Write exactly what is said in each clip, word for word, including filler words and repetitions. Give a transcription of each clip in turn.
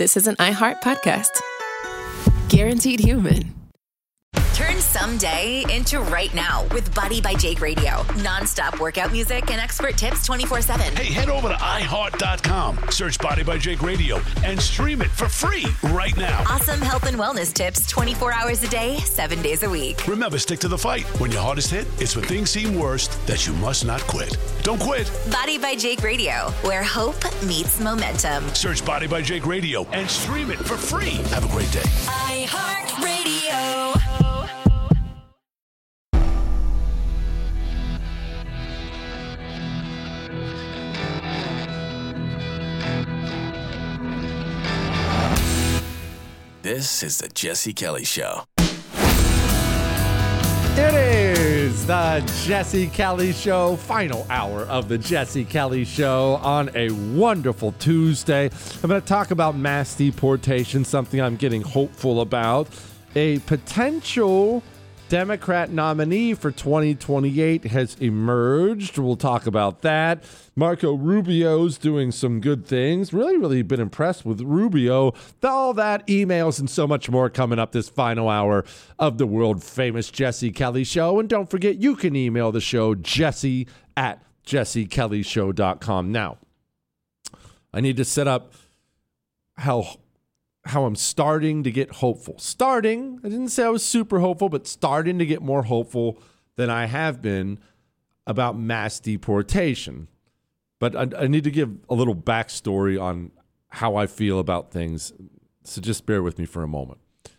this is an iHeart podcast. Guaranteed human. Turn someday into right now with Body by Jake Radio. Non-stop workout music and expert tips twenty-four seven. Hey, head over to i heart dot com, search Body by Jake Radio, and stream it for free right now. Awesome health and wellness tips twenty-four hours a day, seven days a week. Remember, stick to the fight. When your hardest hit, it's when things seem worst that you must not quit. Don't quit. Body by Jake Radio, where hope meets momentum. Search Body by Jake Radio and stream it for free. Have a great day. iHeart Radio. This is the Jesse Kelly Show. It is the Jesse Kelly Show, final hour of the Jesse Kelly Show on a wonderful Tuesday. I'm going to talk about mass deportation, something I'm getting hopeful about. A potential Democrat nominee for twenty twenty-eight has emerged. We'll talk about that. Marco Rubio's doing some good things. Really, really been impressed with Rubio. All that, emails, and so much more coming up this final hour of the world-famous Jesse Kelly Show. And don't forget, you can email the show, jesse at jesse kelly show dot com. Now, I need to set up how... how I'm starting to get hopeful. Starting, I didn't say I was super hopeful, but starting to get more hopeful than I have been about mass deportation. But I, I need to give a little backstory on how I feel about things. So just bear with me for a moment.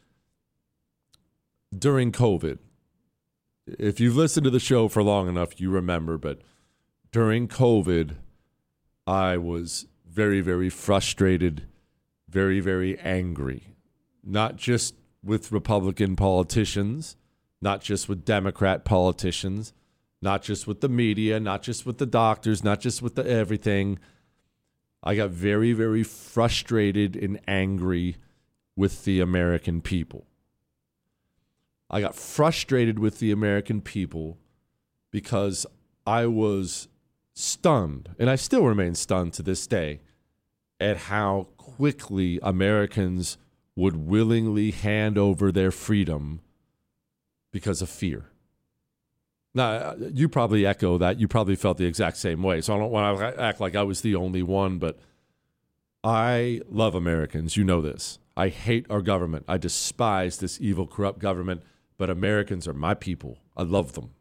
During COVID, if you've listened to the show for long enough, you remember, but during COVID, I was very, very frustrated, very, very angry, not just with Republican politicians, not just with Democrat politicians, not just with the media, not just with the doctors, not just with the everything. I got very, very frustrated and angry with the American people. I got frustrated with the American people because I was stunned, and I still remain stunned to this day, at how quickly Americans would willingly hand over their freedom because of fear. Now, you probably echo that. You probably felt the exact same way. So I don't want to act like I was the only one, but I love Americans. You know this. I hate our government. I despise this evil, corrupt government, but Americans are my people. I love them.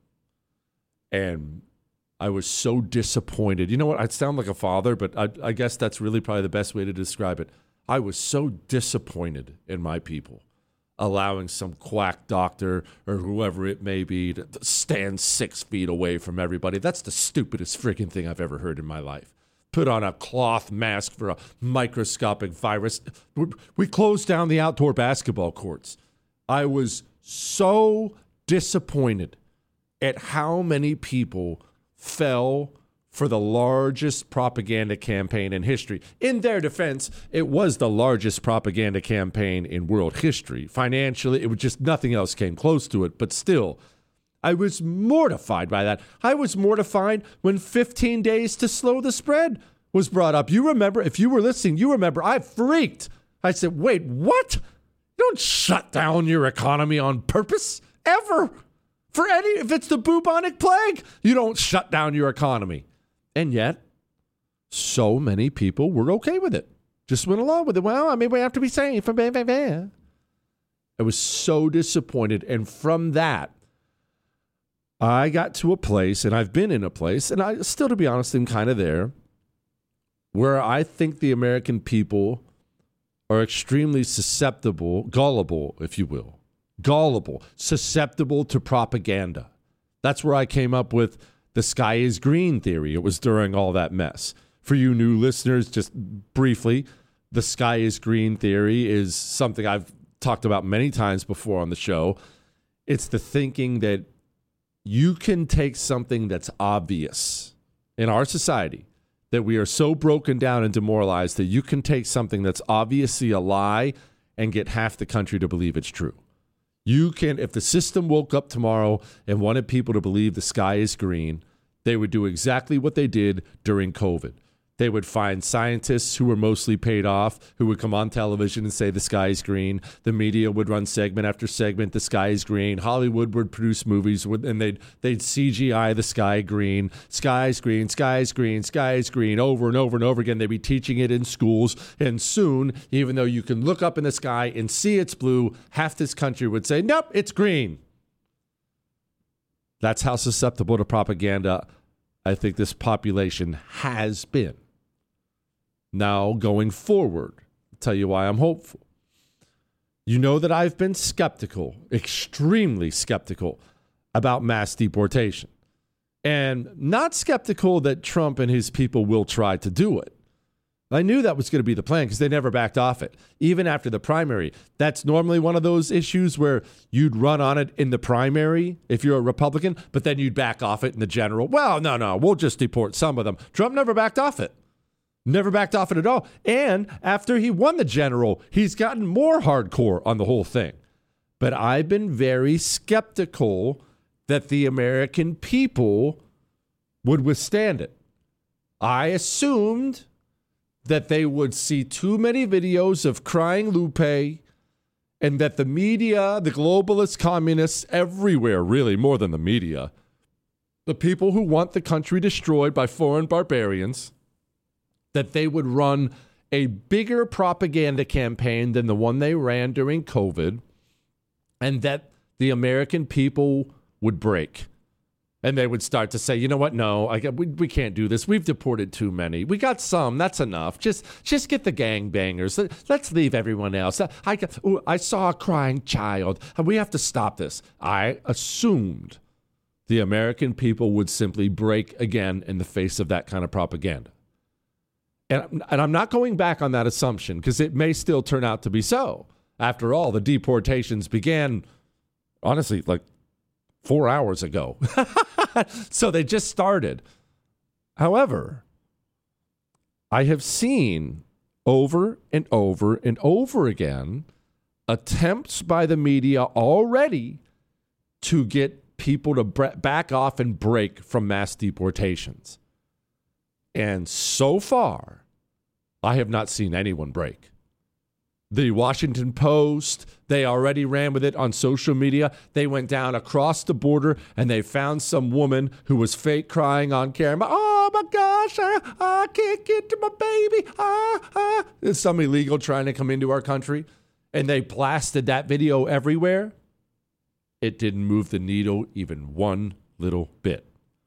And I was so disappointed. You know what? I'd sound like a father, but I, I guess that's really probably the best way to describe it. I was so disappointed in my people, allowing some quack doctor or whoever it may be to stand six feet away from everybody. That's the stupidest freaking thing I've ever heard in my life. Put on a cloth mask for a microscopic virus. We closed down the outdoor basketball courts. I was so disappointed at how many people fell for the largest propaganda campaign in history. In their defense, it was the largest propaganda campaign in world history. Financially, it was just nothing else came close to it. But still, I was mortified by that. I was mortified when fifteen days to slow the spread was brought up. You remember, if you were listening, you remember I freaked. I said, wait, what? You don't shut down your economy on purpose, ever. For any, if it's the bubonic plague, you don't shut down your economy. And yet, so many people were okay with it. Just went along with it. Well, I mean, we have to be safe. I was so disappointed. And from that, I got to a place, and I've been in a place, and I still, to be honest, am kind of there, where I think the American people are extremely susceptible, gullible, if you will. Gullible, susceptible to propaganda. That's where I came up with the sky is green theory. It was during all that mess. For you new listeners, just briefly, the sky is green theory is something I've talked about many times before on the show. It's the thinking that you can take something that's obvious in our society, that we are so broken down and demoralized that you can take something that's obviously a lie and get half the country to believe it's true. You can, if the system woke up tomorrow and wanted people to believe the sky is green, they would do exactly what they did during COVID. They would find scientists who were mostly paid off, who would come on television and say the sky is green. The media would run segment after segment, the sky is green. Hollywood would produce movies, with, and they'd, they'd C G I the sky green. Sky's green, sky's green, sky's green, over and over and over again. They'd be teaching it in schools. And soon, even though you can look up in the sky and see it's blue, half this country would say, nope, it's green. That's how susceptible to propaganda I think this population has been. Now, going forward, I'll tell you why I'm hopeful. You know that I've been skeptical, extremely skeptical, about mass deportation. And not skeptical that Trump and his people will try to do it. I knew that was going to be the plan because they never backed off it, even after the primary. That's normally one of those issues where you'd run on it in the primary if you're a Republican, but then you'd back off it in the general. Well, no, no, we'll just deport some of them. Trump never backed off it. Never backed off it at all. And after he won the general, he's gotten more hardcore on the whole thing. But I've been very skeptical that the American people would withstand it. I assumed that they would see too many videos of crying Lupe and that the media, the globalist communists everywhere, really more than the media, the people who want the country destroyed by foreign barbarians, that they would run a bigger propaganda campaign than the one they ran during COVID, and that the American people would break. And they would start to say, you know what, no, I, we, we can't do this. We've deported too many. We got some, that's enough. Just just get the gangbangers. Let's leave everyone else. I, ooh, I saw a crying child. We have to stop this. I assumed the American people would simply break again in the face of that kind of propaganda. And, and I'm not going back on that assumption because it may still turn out to be so. After all, the deportations began, honestly, like four hours ago. So they just started. However, I have seen over and over and over again attempts by the media already to get people to back off and break from mass deportations. And so far, I have not seen anyone break. The Washington Post, they already ran with it on social media. They went down across the border and they found some woman who was fake crying on camera. Oh my gosh, I, I can't get to my baby. Ah, ah. There's some illegal trying to come into our country. And they blasted that video everywhere. It didn't move the needle even one little bit.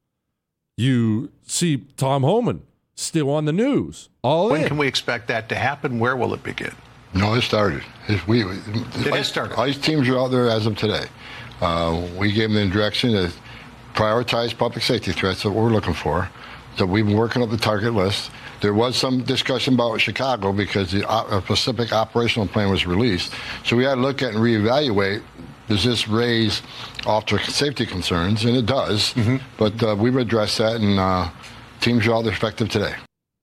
You see Tom Homan still on the news. All when in. Can we expect that to happen? Where will it begin? No, it started. It, we, it ICE, started. ICE teams are out there as of today. Uh, we gave them the direction to prioritize public safety threats that we're looking for. So we've been working up the target list. There was some discussion about Chicago because the uh, Pacific operational plan was released. So we had to look at and reevaluate, does this raise officer safety concerns? And it does. Mm-hmm. But uh, we've addressed that, and uh, teams are out there effective today.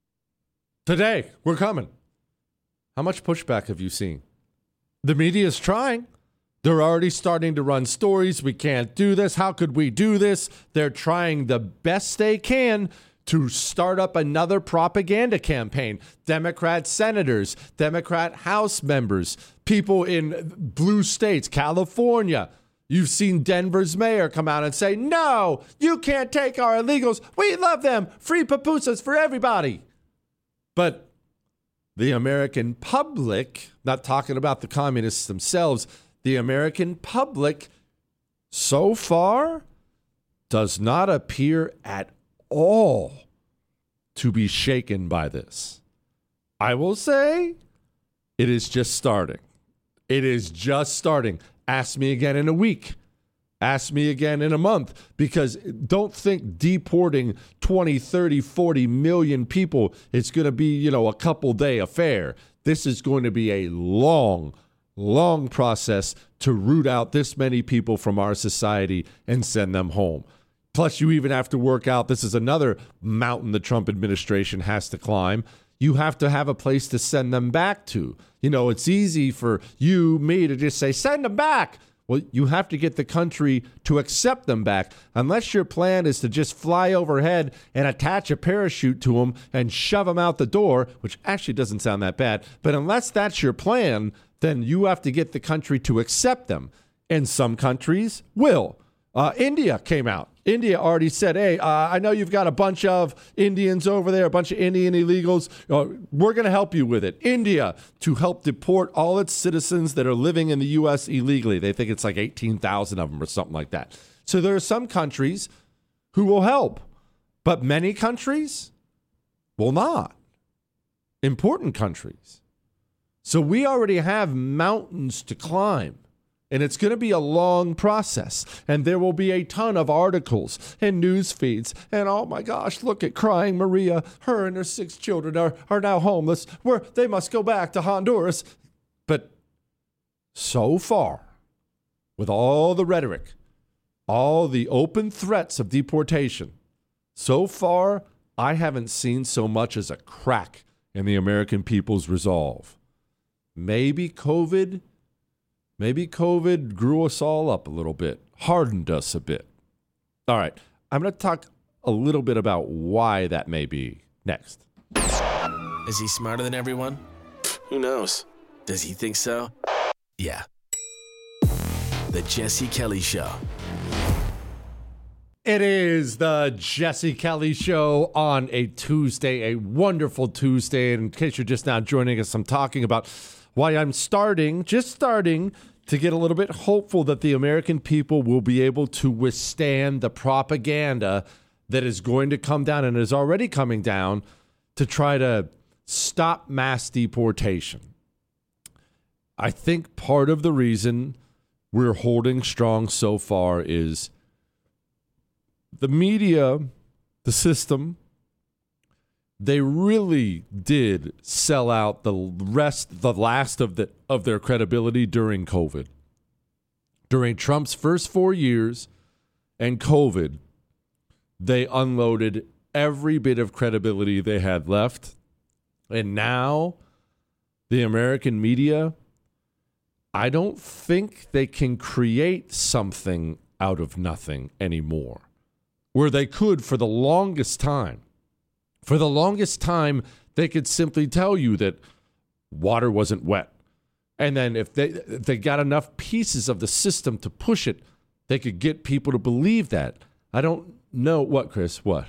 Today, we're coming. How much pushback have you seen? The media is trying. They're already starting to run stories. We can't do this. How could we do this? They're trying the best they can to start up another propaganda campaign. Democrat senators, Democrat House members, people in blue states, California. You've seen Denver's mayor come out and say, no, you can't take our illegals. We love them. Free pupusas for everybody. But the American public, not talking about the communists themselves, the American public so far does not appear at all to be shaken by this. I will say it is just starting. It is just starting. Ask me again in a week. Ask me again in a month, because don't think deporting twenty, thirty, forty million people is going to be, you know, a couple day affair. This is going to be a long, long process to root out this many people from our society and send them home. Plus, you even have to work out, this is another mountain the Trump administration has to climb. You have to have a place to send them back to. You know, it's easy for you, me to just say, send them back. Well, you have to get the country to accept them back. Unless your plan is to just fly overhead and attach a parachute to them and shove them out the door, which actually doesn't sound that bad, but unless that's your plan, then you have to get the country to accept them. And some countries will. Uh, India came out. India already said, hey, uh, I know you've got a bunch of Indians over there, a bunch of Indian illegals. Uh, we're going to help you with it. India, to help deport all its citizens that are living in the U S illegally. They think it's like eighteen thousand of them or something like that. So there are some countries who will help, but many countries will not. Important countries. So we already have mountains to climb. And it's going to be a long process. And there will be a ton of articles and news feeds. And oh my gosh, look at crying Maria. Her and her six children are, are now homeless. We're, they must go back to Honduras. But so far, with all the rhetoric, all the open threats of deportation, so far, I haven't seen so much as a crack in the American people's resolve. Maybe COVID... Maybe COVID grew us all up a little bit, hardened us a bit. All right, I'm going to talk a little bit about why that may be next. Is he smarter than everyone? Who knows? Does he think so? Yeah. The Jesse Kelly Show. It is the Jesse Kelly Show on a Tuesday, a wonderful Tuesday. And in case you're just now joining us, I'm talking about why I'm starting, just starting, to get a little bit hopeful that the American people will be able to withstand the propaganda that is going to come down and is already coming down to try to stop mass deportation. I think part of the reason we're holding strong so far is the media, the system, they really did sell out the rest, the last of the of their credibility during COVID. During Trump's first four years and COVID, they unloaded every bit of credibility they had left. And now the American media, I don't think they can create something out of nothing anymore, where they could for the longest time. For the longest time, they could simply tell you that water wasn't wet. And then if they if they got enough pieces of the system to push it, they could get people to believe that. I don't know. What, Chris? What?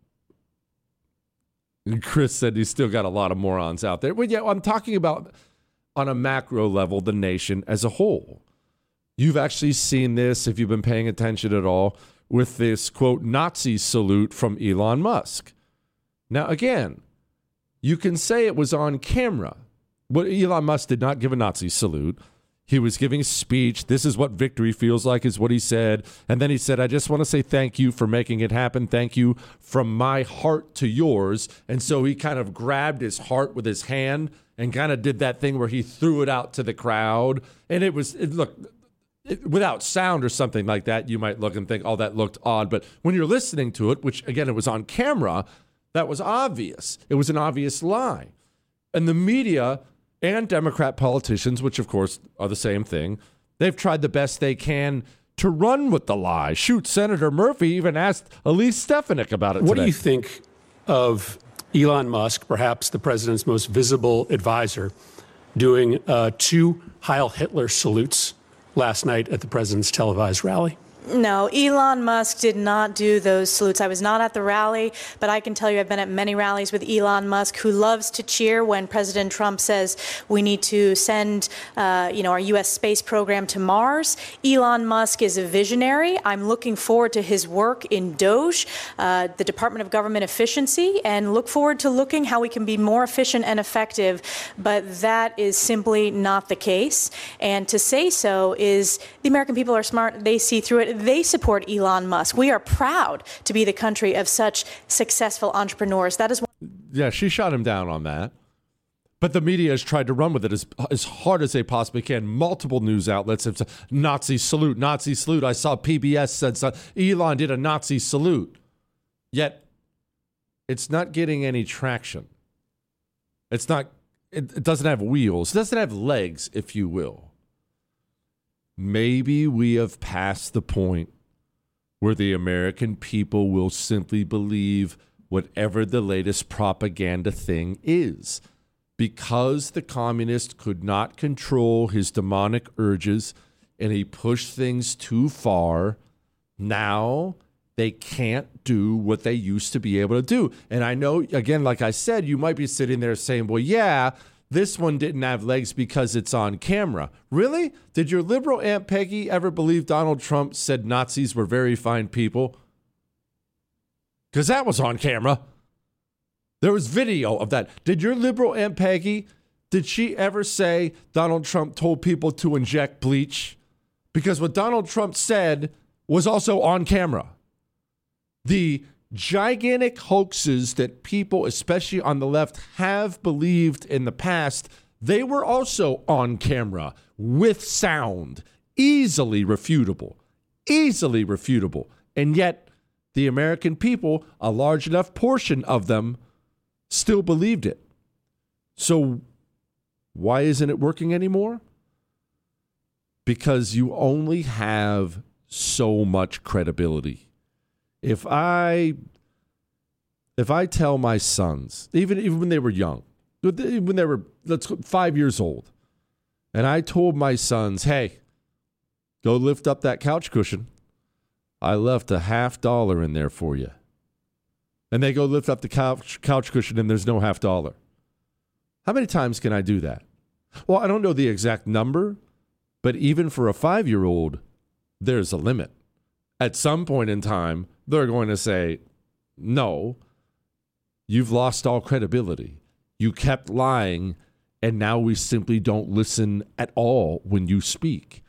Chris said he's still got a lot of morons out there. Well, yeah, I'm talking about on a macro level, the nation as a whole. You've actually seen this, if you've been paying attention at all, with this, quote, Nazi salute from Elon Musk. Now, again, you can say it was on camera. But Elon Musk did not give a Nazi salute. He was giving a speech. This is what victory feels like, is what he said. And then he said, I just want to say thank you for making it happen. Thank you from my heart to yours. And so he kind of grabbed his heart with his hand and kind of did that thing where he threw it out to the crowd. And it was, it, look, it, without sound or something like that, you might look and think, oh, that looked odd. But when you're listening to it, which, again, it was on camera, that was obvious. It was an obvious lie. And the media and Democrat politicians, which, of course, are the same thing, they've tried the best they can to run with the lie. Shoot, Senator Murphy even asked Elise Stefanik about it What today. do you think of Elon Musk, perhaps the president's most visible advisor, doing uh, two Heil Hitler salutes last night at the president's televised rally? No, Elon Musk did not do those salutes. I was not at the rally, but I can tell you I've been at many rallies with Elon Musk, who loves to cheer when President Trump says we need to send, uh, you know, our U S space program to Mars. Elon Musk is a visionary. I'm looking forward to his work in DOGE, uh, the Department of Government Efficiency, and look forward to looking how we can be more efficient and effective. But that is simply not the case. And to say so is the American people are smart. They see through it. They support Elon Musk. We are proud to be the country of such successful entrepreneurs. That is. Yeah, she shot him down on that. But the media has tried to run with it as, as hard as they possibly can. Multiple news outlets have said, Nazi salute, Nazi salute. I saw P B S said so. Elon did a Nazi salute. Yet, it's not getting any traction. It's not, it, it doesn't have wheels. It doesn't have legs, if you will. maybe we have passed the point where the American people will simply believe whatever the latest propaganda thing is. Because the communist could not control his demonic urges and he pushed things too far, now they can't do what they used to be able to do. And I know, again, like I said, you might be sitting there saying, well, yeah, this one didn't have legs because it's on camera. Really? Did your liberal Aunt Peggy ever believe Donald Trump said Nazis were very fine people? Because that was on camera. There was video of that. Did your liberal Aunt Peggy, did she ever say Donald Trump told people to inject bleach? Because what Donald Trump said was also on camera. The gigantic hoaxes that people, especially on the left, have believed in the past, they were also on camera with sound, easily refutable, easily refutable. And yet the American people, a large enough portion of them, still believed it. So why isn't it working anymore? Because you only have so much credibility. If I if I tell my sons, even, even when they were young, when they were let's five years old, and I told my sons, hey, go lift up that couch cushion. I left a half dollar in there for you. And they go lift up the couch couch cushion and there's no half dollar. How many times can I do that? Well, I don't know the exact number, but even for a five-year-old, there's a limit. At some point in time, they're going to say, no, you've lost all credibility. You kept lying, and now we simply don't listen at all when you speak.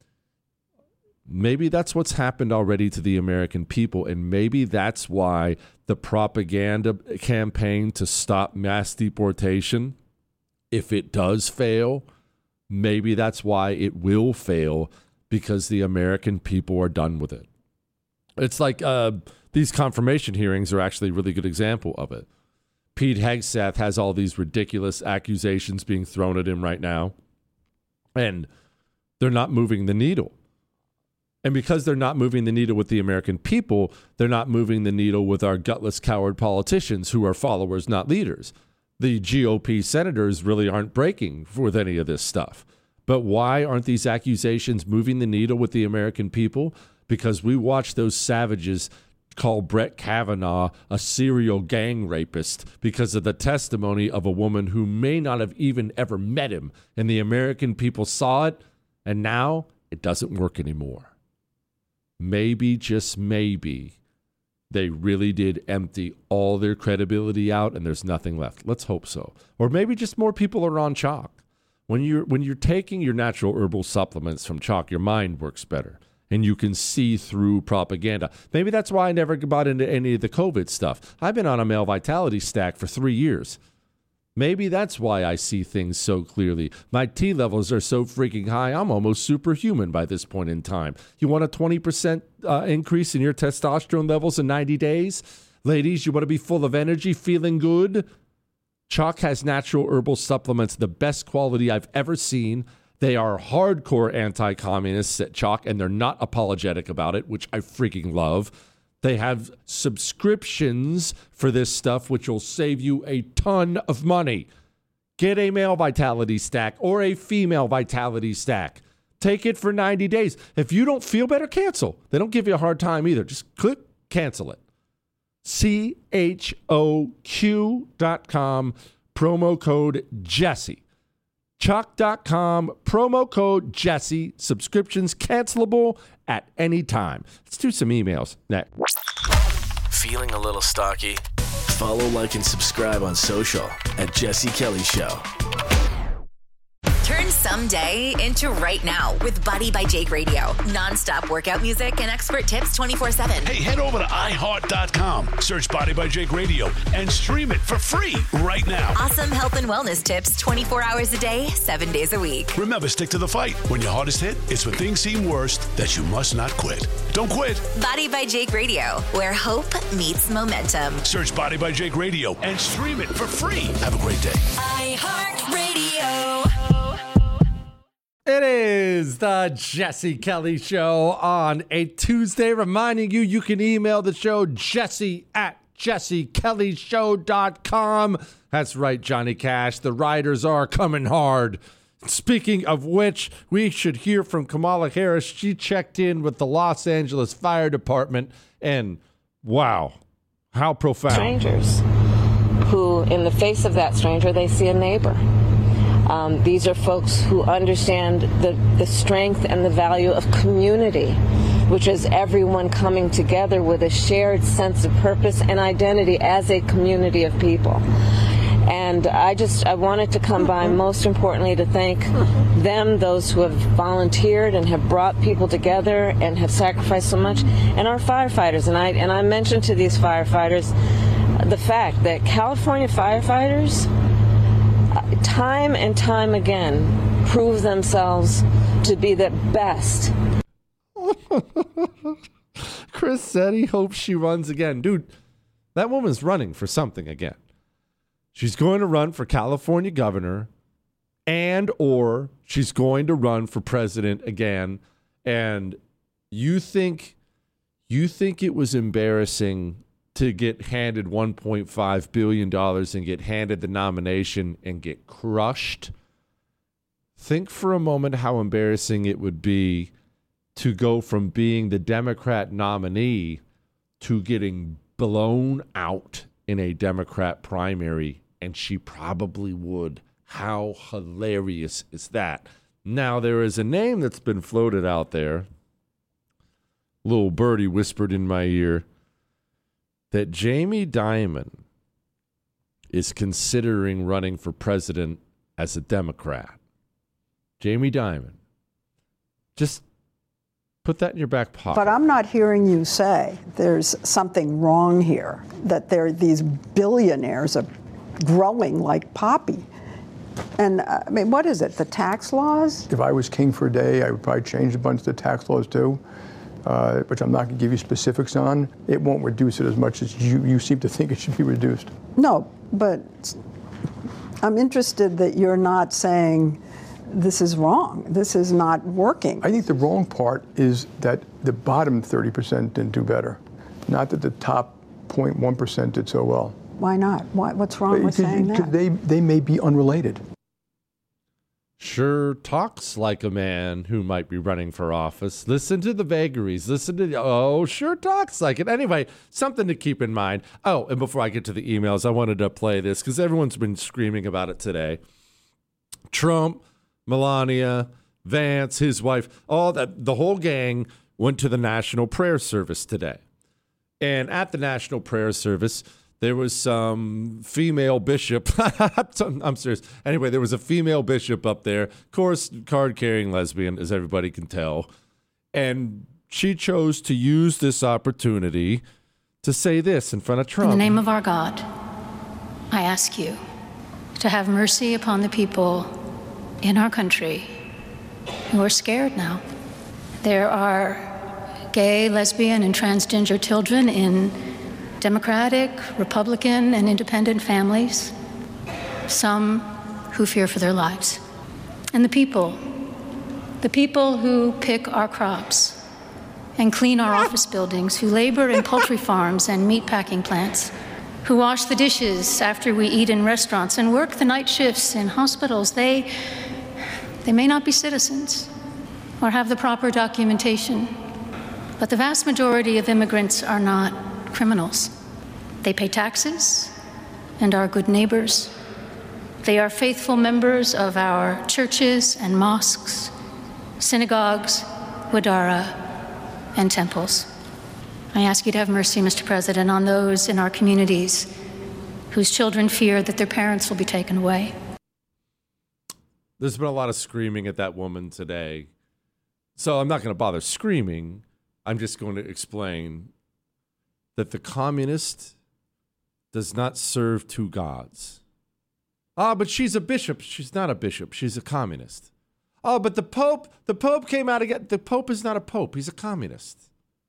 Maybe that's what's happened already to the American people, and maybe that's why the propaganda campaign to stop mass deportation, if it does fail, maybe that's why it will fail, because the American people are done with it. It's like uh, these confirmation hearings are actually a really good example of it. Pete Hegseth has all these ridiculous accusations being thrown at him right now, and they're not moving the needle. And because they're not moving the needle with the American people, they're not moving the needle with our gutless coward politicians who are followers, not leaders. The G O P senators really aren't breaking with any of this stuff. But why aren't these accusations moving the needle with the American people? Because we watched those savages call Brett Kavanaugh a serial gang rapist because of the testimony of a woman who may not have even ever met him. And the American people saw it, and now it doesn't work anymore. Maybe, just maybe, they really did empty all their credibility out and there's nothing left. Let's hope so. Or maybe just more people are on chalk. When you're when you're taking your natural herbal supplements from chalk, your mind works better and you can see through propaganda. Maybe that's why I never bought into any of the COVID stuff. I've been on a male vitality stack for three years. Maybe that's why I see things so clearly. My T levels are so freaking high, I'm almost superhuman by this point in time. You want a twenty percent uh, increase in your testosterone levels in ninety days? Ladies, you want to be full of energy, feeling good? Chalk has natural herbal supplements, the best quality I've ever seen. They are hardcore anti-communists at Chalk, and they're not apologetic about it, which I freaking love. They have subscriptions for this stuff, which will save you a ton of money. Get a male vitality stack or a female vitality stack. Take it for ninety days. If you don't feel better, cancel. They don't give you a hard time either. Just click cancel it. C H O Q dot com, promo code Jesse. Chalk dot com, promo code Jesse. Subscriptions cancelable at any time. Let's do some emails next. Feeling a little stocky? Follow, like, and subscribe on social at Jesse Kelly Show. Turn someday into right now with Body by Jake Radio. Non-stop workout music and expert tips twenty-four seven. Hey, head over to i heart dot com, search Body by Jake Radio, and stream it for free right now. Awesome health and wellness tips twenty-four hours a day, seven days a week. Remember, stick to the fight. When your heart is hit, it's when things seem worst that you must not quit. Don't quit. Body by Jake Radio, where hope meets momentum. Search Body by Jake Radio and stream it for free. Have a great day. iHeartRadio. It is is the Jesse Kelly Show on a Tuesday, reminding you you can email the show jesse at jesse kelly show dot com. That's right, Johnny Cash. The writers are coming hard. Speaking of which, we should hear from Kamala Harris. She checked in with the Los Angeles Fire Department, and wow, how profound. Strangers who, in the face of that stranger, they see a neighbor. Um, these are folks who understand the, the strength and the value of community, which is everyone coming together with a shared sense of purpose and identity as a community of people. And I just, I wanted to come by, most importantly, to thank them, those who have volunteered and have brought people together and have sacrificed so much, and our firefighters. And I, and I mentioned to these firefighters the fact that California firefighters, time and time again, prove themselves to be the best. Chris said he hopes she runs again. Dude, that woman's running for something again. She's going to run for California governor, and or she's going to run for president again. And you think you think it was embarrassing to get handed one point five billion dollars and get handed the nomination and get crushed? Think for a moment how embarrassing it would be to go from being the Democrat nominee to getting blown out in a Democrat primary, and she probably would. How hilarious is that? Now, there is a name that's been floated out there. Little birdie whispered in my ear that Jamie Dimon is considering running for president as a Democrat. Jamie Dimon. Just put that in your back pocket. But I'm not hearing you say there's something wrong here, that there these billionaires are growing like poppy. And uh, I mean, what is it, the tax laws? If I was king for a day, I would probably change a bunch of the tax laws too, uh, which I'm not going to give you specifics on. It won't reduce it as much as you, you seem to think it should be reduced. No, but I'm interested that you're not saying this is wrong. This is not working. I think the wrong part is that the bottom thirty percent didn't do better, not that the top zero point one percent did so well. Why not? Why, what's wrong with saying that? They, they may be unrelated. Sure talks like a man who might be running for office. Listen to the vagaries. Listen to, oh, sure talks like it. Anyway, something to keep in mind. Oh, and before I get to the emails, I wanted to play this because everyone's been screaming about it today. Trump, Melania, Vance, his wife, all that, the whole gang went to the National Prayer Service today. And at the National Prayer Service, there was some female bishop. I'm serious. Anyway, there was a female bishop up there, of course, card-carrying lesbian, as everybody can tell. And she chose to use this opportunity to say this in front of Trump. In the name of our God, I ask you to have mercy upon the people in our country who are scared now. There are gay, lesbian, and transgender children in Democratic, Republican, and independent families, some who fear for their lives. And the people, the people who pick our crops and clean our office buildings, who labor in poultry farms and meat packing plants, who wash the dishes after we eat in restaurants and work the night shifts in hospitals, they, they may not be citizens or have the proper documentation, but the vast majority of immigrants are not criminals. They pay taxes and are good neighbors. They are faithful members of our churches and mosques, synagogues, wadara, and temples. I ask you to have mercy, Mister President, on those in our communities whose children fear that their parents will be taken away. There's been a lot of screaming at that woman today. So I'm not going to bother screaming. I'm just going to explain that the communist does not serve two gods. Ah, but she's a bishop. She's not a bishop. She's a communist. Oh, but the Pope, the Pope came out again. The Pope is not a Pope. He's a communist.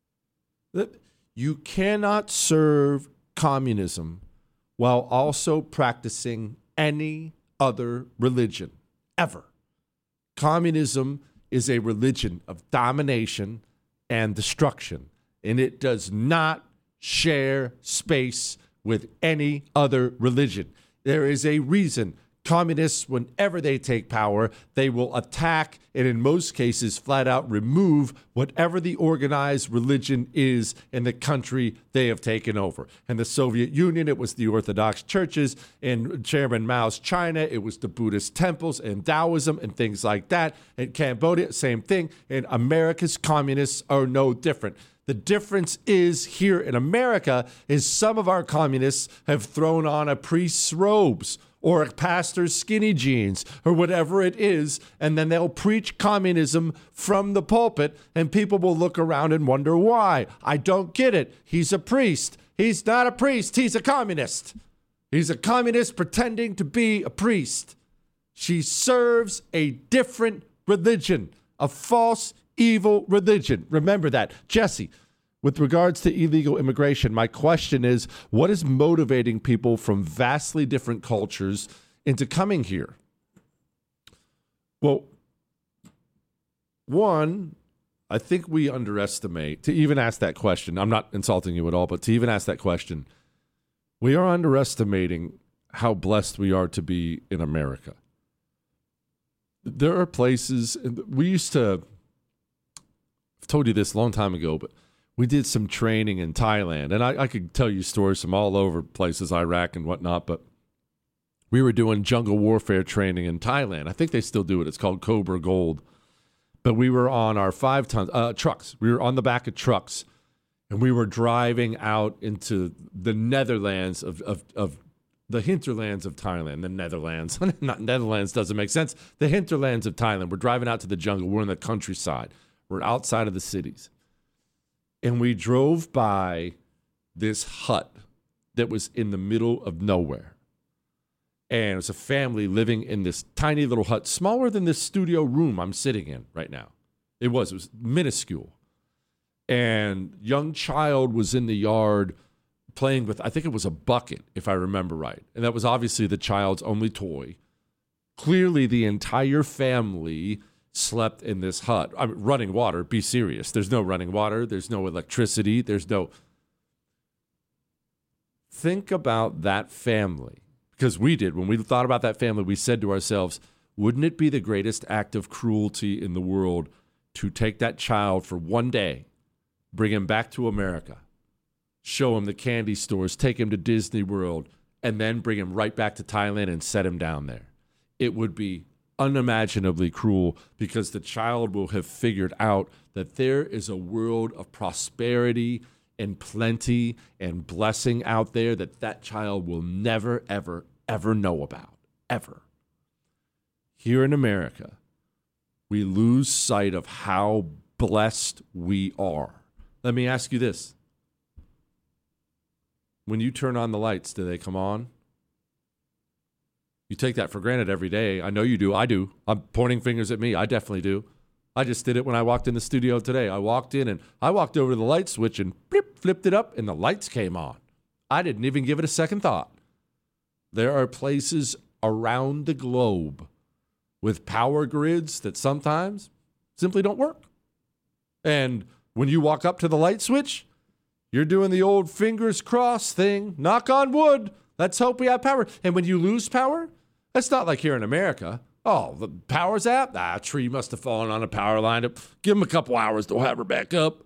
You cannot serve communism while also practicing any other religion, ever. Communism is a religion of domination and destruction, and it does not share space with any other religion. There is a reason communists, whenever they take power, they will attack and in most cases flat out remove whatever the organized religion is in the country they have taken over. In the Soviet Union, it was the Orthodox churches. In Chairman Mao's China, it was the Buddhist temples and Taoism and things like that. In Cambodia, same thing. And America's communists are no different. The difference is here in America is some of our communists have thrown on a priest's robes or a pastor's skinny jeans, or whatever it is, and then they'll preach communism from the pulpit, and people will look around and wonder why. I don't get it. He's a priest. He's not a priest. He's a communist. He's a communist pretending to be a priest. She serves a different religion, a false, evil religion. Remember that. Jesse, with regards to illegal immigration, my question is, what is motivating people from vastly different cultures into coming here? Well, one, I think we underestimate, to even ask that question, I'm not insulting you at all, but to even ask that question, we are underestimating how blessed we are to be in America. There are places, we used to, I've told you this a long time ago, but we did some training in Thailand, and I, I could tell you stories from all over places, Iraq and whatnot, but we were doing jungle warfare training in Thailand. I think they still do it. It's called Cobra Gold. But we were on our five-ton uh, trucks. We were on the back of trucks, and we were driving out into the Netherlands of, of, of the hinterlands of Thailand. The Netherlands. Not Netherlands doesn't make sense. The hinterlands of Thailand. We're driving out to the jungle. We're in the countryside. We're outside of the cities. And we drove by this hut that was in the middle of nowhere. And it was a family living in this tiny little hut, smaller than this studio room I'm sitting in right now. It was. It was minuscule. And young child was in the yard playing with, I think it was a bucket, if I remember right. And that was obviously the child's only toy. Clearly, the entire family slept in this hut. I mean, running water, be serious. There's no running water. There's no electricity. There's no... Think about that family. Because we did. When we thought about that family, we said to ourselves, wouldn't it be the greatest act of cruelty in the world to take that child for one day, bring him back to America, show him the candy stores, take him to Disney World, and then bring him right back to Thailand and set him down there? It would be unimaginably cruel because the child will have figured out that there is a world of prosperity and plenty and blessing out there that that child will never, ever, ever know about, ever. Here in America, we lose sight of how blessed we are. Let me ask you this. When you turn on the lights, do they come on? You take that for granted every day. I know you do. I do. I'm pointing fingers at me. I definitely do. I just did it when I walked in the studio today. I walked in and I walked over to the light switch and blip, flipped it up and the lights came on. I didn't even give it a second thought. There are places around the globe with power grids that sometimes simply don't work. And when you walk up to the light switch, you're doing the old fingers crossed thing. Knock on wood. Let's hope we have power. And when you lose power, that's not like here in America. Oh, the power's out? Ah, a tree must have fallen on a power line. Give them a couple hours, they'll have her back up.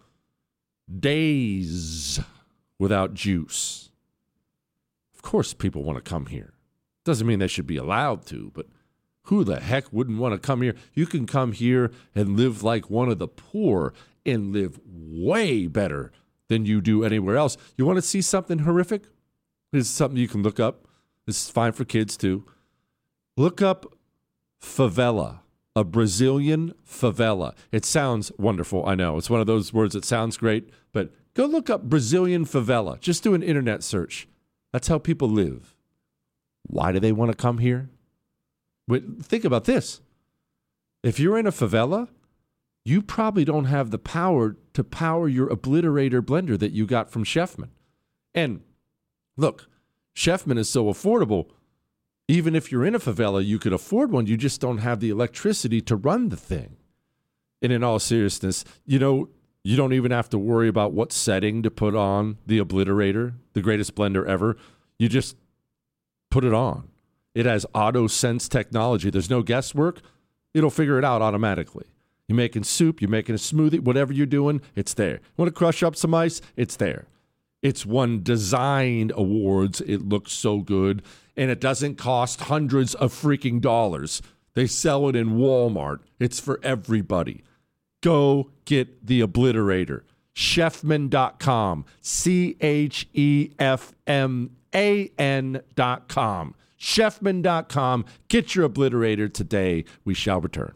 Days without juice. Of course people want to come here. Doesn't mean they should be allowed to, but who the heck wouldn't want to come here? You can come here and live like one of the poor and live way better than you do anywhere else. You want to see something horrific? This is something you can look up. This is fine for kids too. Look up favela, a Brazilian favela. It sounds wonderful, I know. It's one of those words that sounds great, but go look up Brazilian favela. Just do an internet search. That's how people live. Why do they want to come here? But think about this. If you're in a favela, you probably don't have the power to power your obliterator blender that you got from Chefman. And look, Chefman is so affordable. Even if you're in a favela, you could afford one. You just don't have the electricity to run the thing. And in all seriousness, you know, you don't even have to worry about what setting to put on the Obliterator, the greatest blender ever. You just put it on. It has auto sense technology. There's no guesswork. It'll figure it out automatically. You're making soup, you're making a smoothie, whatever you're doing, it's there. You want to crush up some ice? It's there. It's won design awards. It looks so good. And it doesn't cost hundreds of freaking dollars. They sell it in Walmart. It's for everybody. Go get the Obliterator. Chefman dot com. C H E F M A N dot com. Chefman dot com. Get your Obliterator today. We shall return.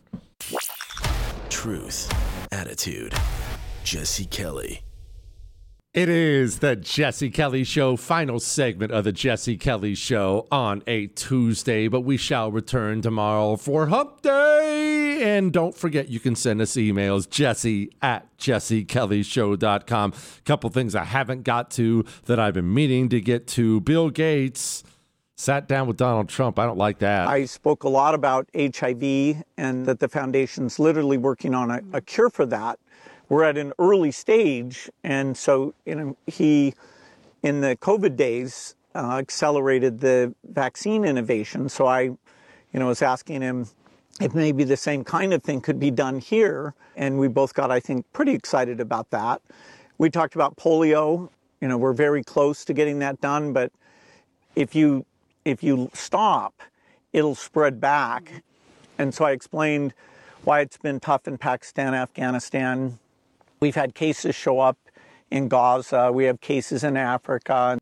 Truth, attitude, Jesse Kelly. It is the Jesse Kelly Show, final segment of the Jesse Kelly Show on a Tuesday, but we shall return tomorrow for Hump Day. And don't forget, you can send us emails, jesse at jesse kelly show dot com. Couple things I haven't got to that I've been meaning to get to. Bill Gates sat down with Donald Trump. I don't like that. I spoke a lot about H I V and that the foundation's literally working on a, a cure for that. We're at an early stage, and so you know he, in the COVID days, uh, accelerated the vaccine innovation. So I, you know, was asking him if maybe the same kind of thing could be done here, and we both got, I think, pretty excited about that. We talked about polio. You know, we're very close to getting that done, but if you if you stop, it'll spread back. And so I explained why it's been tough in Pakistan, Afghanistan. We've had cases show up in Gaza. We have cases in Africa.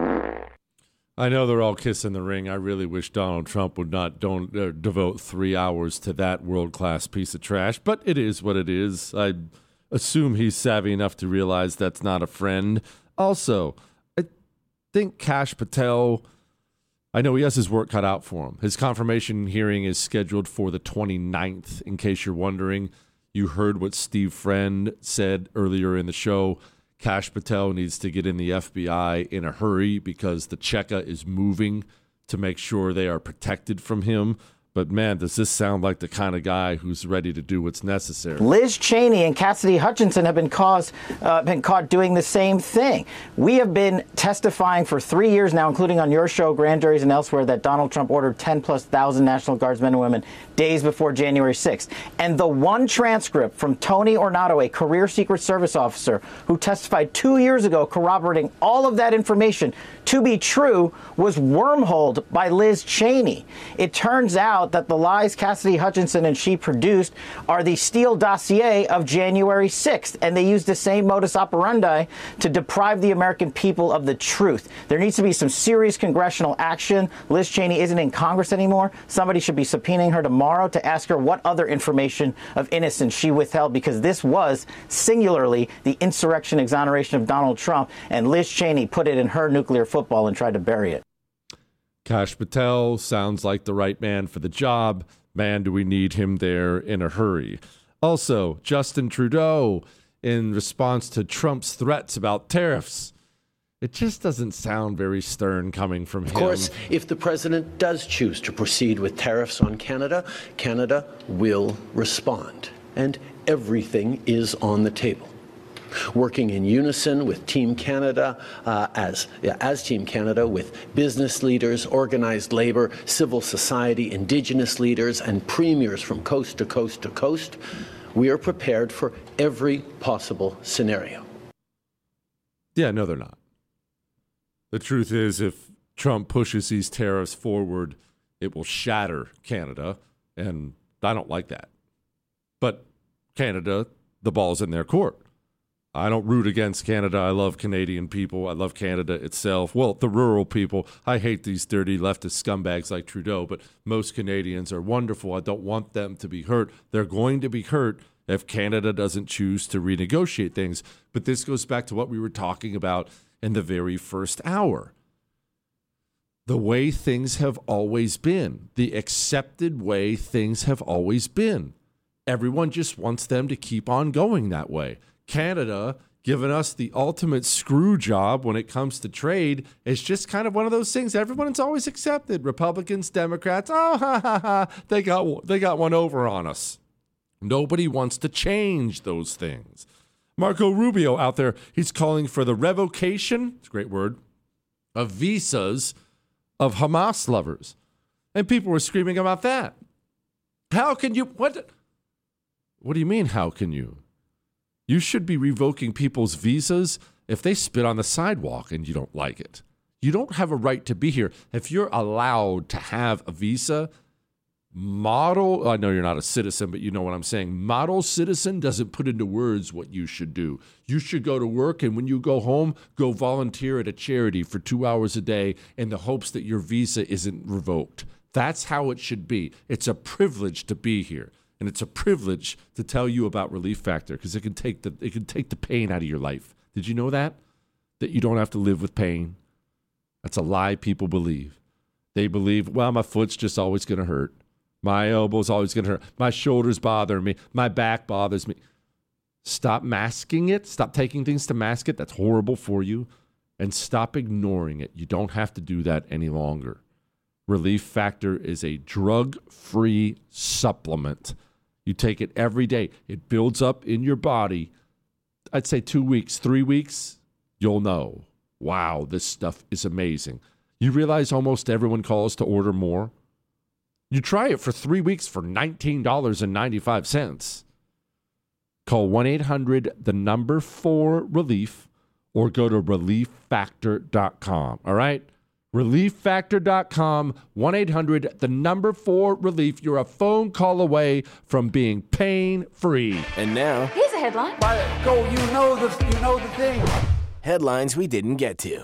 I know they're all kissing the ring. I really wish Donald Trump would not don't uh, devote three hours to that world-class piece of trash, but it is what it is. I assume he's savvy enough to realize that's not a friend. Also, I think Kash Patel, I know he has his work cut out for him. His confirmation hearing is scheduled for the twenty-ninth, in case you're wondering. You heard what Steve Friend said earlier in the show. Kash Patel needs to get in the F B I in a hurry because the Cheka is moving to make sure they are protected from him. But, man, does this sound like the kind of guy who's ready to do what's necessary. Liz Cheney and Cassidy Hutchinson have been, caused, uh, been caught doing the same thing. We have been testifying for three years now, including on your show, grand juries and elsewhere, that Donald Trump ordered ten plus thousand National Guardsmen and women days before January sixth. And the one transcript from Tony Ornato, a career Secret Service officer who testified two years ago corroborating all of that information to be true, was wormholed by Liz Cheney. It turns out that the lies Cassidy Hutchinson and she produced are the Steele dossier of January sixth, and they used the same modus operandi to deprive the American people of the truth. There needs to be some serious congressional action. Liz Cheney isn't in Congress anymore. Somebody should be subpoenaing her tomorrow to ask her what other information of innocence she withheld, because this was singularly the insurrection exoneration of Donald Trump, and Liz Cheney put it in her nuclear football and tried to bury it. Kash Patel sounds like the right man for the job. Man, do we need him there in a hurry. Also, Justin Trudeau, in response to Trump's threats about tariffs, it just doesn't sound very stern coming from him. Of course, if the president does choose to proceed with tariffs on Canada, Canada will respond. And everything is on the table. Working in unison with Team Canada, uh, as, yeah, as Team Canada, with business leaders, organized labor, civil society, Indigenous leaders, and premiers from coast to coast to coast, we are prepared for every possible scenario. Yeah, no, they're not. The truth is, if Trump pushes these tariffs forward, it will shatter Canada, and I don't like that. But Canada, the ball's in their court. I don't root against Canada. I love Canadian people. I love Canada itself. Well, the rural people. I hate these dirty leftist scumbags like Trudeau, but most Canadians are wonderful. I don't want them to be hurt. They're going to be hurt if Canada doesn't choose to renegotiate things. But this goes back to what we were talking about in the very first hour. The way things have always been. The accepted way things have always been. Everyone just wants them to keep on going that way. Canada, giving us the ultimate screw job when it comes to trade, is just kind of one of those things everyone's always accepted. Republicans, Democrats, oh, ha, ha, ha, they got, they got one over on us. Nobody wants to change those things. Marco Rubio out there, he's calling for the revocation, it's a great word, of visas of Hamas lovers. And people were screaming about that. How can you, what? What do you mean, how can you? You should be revoking people's visas if they spit on the sidewalk and you don't like it. You don't have a right to be here. If you're allowed to have a visa, model, I know you're not a citizen, but you know what I'm saying. Model citizen doesn't put into words what you should do. You should go to work, and when you go home, go volunteer at a charity for two hours a day in the hopes that your visa isn't revoked. That's how it should be. It's a privilege to be here. And it's a privilege to tell you about Relief Factor because it can take the it can take the pain out of your life. Did you know that? That you don't have to live with pain? That's a lie people believe. They believe, well, my foot's just always going to hurt. My elbow's always going to hurt. My shoulders bother me. My back bothers me. Stop masking it. Stop taking things to mask it. That's horrible for you. And stop ignoring it. You don't have to do that any longer. Relief Factor is a drug-free supplement. You take it every day. It builds up in your body. I'd say two weeks, three weeks, you'll know. Wow, this stuff is amazing. You realize almost everyone calls to order more? You try it for three weeks for nineteen dollars and ninety-five cents. Call one eight hundred, the number four, relief, or go to relief factor dot com, all right? relief factor dot com, one eight hundred, the number four, relief. You're a phone call away from being pain-free. And now, here's a headline. Go, you know the, you know the thing. Headlines we didn't get to.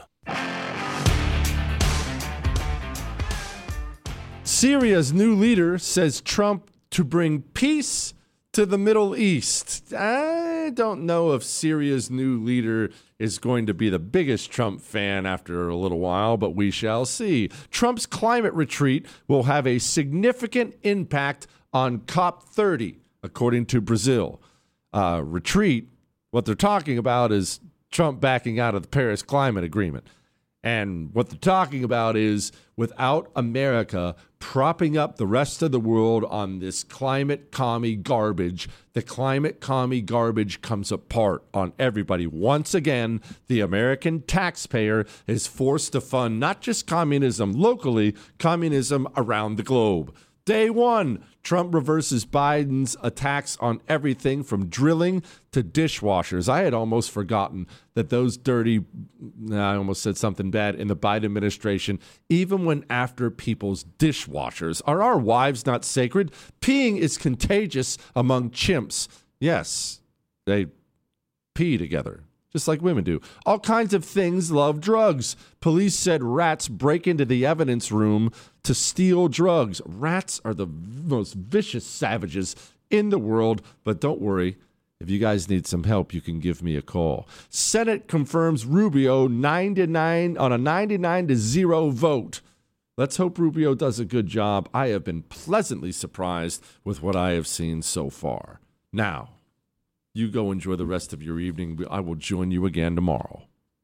Syria's new leader says Trump to bring peace to the Middle East. I don't know if Syria's new leader is going to be the biggest Trump fan after a little while, but we shall see. Trump's climate retreat will have a significant impact on COP thirty, according to Brazil. Uh, retreat, what they're talking about is Trump backing out of the Paris Climate Agreement. And what they're talking about is without America propping up the rest of the world on this climate commie garbage, the climate commie garbage comes apart on everybody. Once again, the American taxpayer is forced to fund not just communism locally, communism around the globe. Day one, Trump reverses Biden's attacks on everything from drilling to dishwashers. I had almost forgotten that those dirty, I almost said something bad, in the Biden administration, even went after people's dishwashers. Are our wives not sacred? Peeing is contagious among chimps. Yes, they pee together, just like women do. All kinds of things love drugs. Police said rats break into the evidence room to steal drugs. Rats are the most vicious savages in the world, but don't worry. If you guys need some help, you can give me a call. Senate confirms Rubio nine to nine on a ninety-nine to zero vote. Let's hope Rubio does a good job. I have been pleasantly surprised with what I have seen so far. Now, you go enjoy the rest of your evening. I will join you again tomorrow.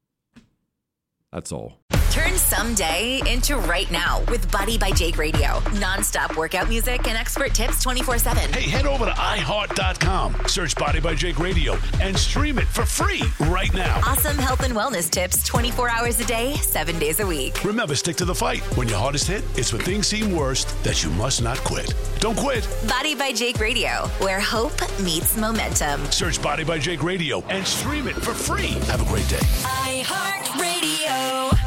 That's all. Turn someday into right now with Body by Jake Radio. Non-stop workout music and expert tips twenty-four seven. Hey, head over to i heart dot com, search Body by Jake Radio, and stream it for free right now. Awesome health and wellness tips twenty-four hours a day, seven days a week. Remember, stick to the fight. When your heart is hit, it's when things seem worst that you must not quit. Don't quit. Body by Jake Radio, where hope meets momentum. Search Body by Jake Radio and stream it for free. Have a great day. iHeartRadio.